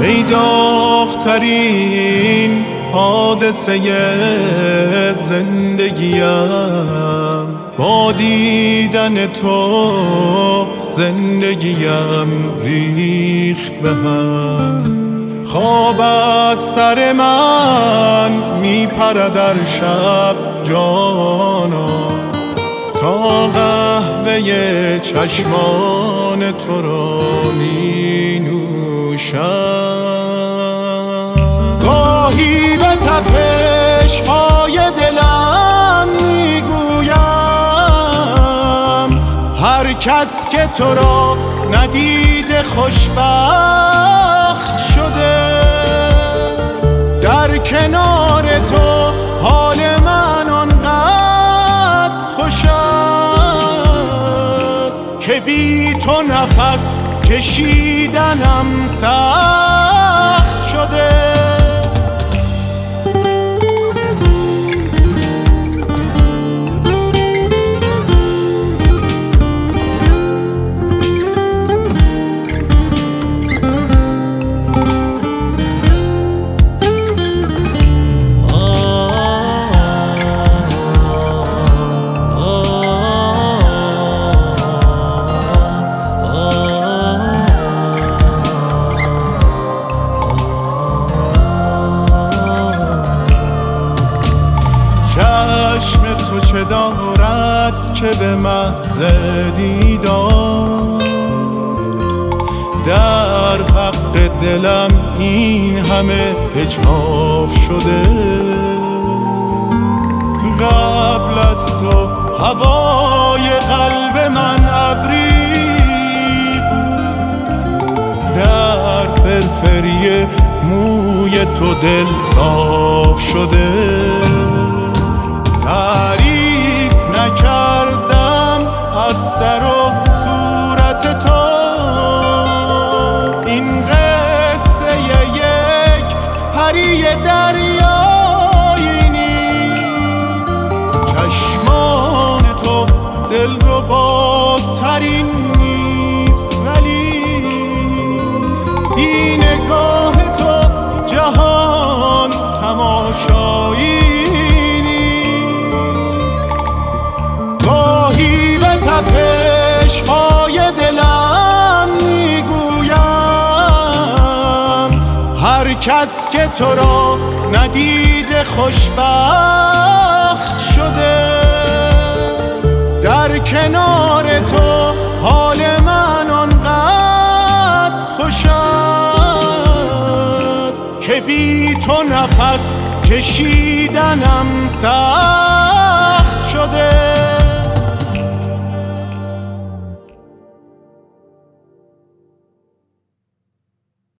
ای داغ‌ترین حادثه زندگیم، با دیدن تو زندگیم ریخت به هم. خواب از سر من میپره در شب جانا، تا قهوه چشمان تو را می نوشم. گاهی به تپش های دلم میگویم هر کس که تو را ندیده خوشبخت شده. در کنار تو حال من آنقدر خوش است که بی تو نفس کشیدنم سخت شده. چشم تو چه دارد که به محض دیدار در حق دلم این همه اجحاف شده. قبل از تو هوای قلب من ابری بود، در فرفری موی تو دل صاف شده. تعریف نکردم از سر و صورت تو، این قصه یک پری دریایی نیست. چشمان تو دلربا ترین نیست، ولی این نگاه تو جهان تماشایی. تپش های دلم میگویم هر کس که تو را ندیده خوشبخت شده. در کنار تو حال من آنقدر خوش است که بی تو نفس کشیدنم سخت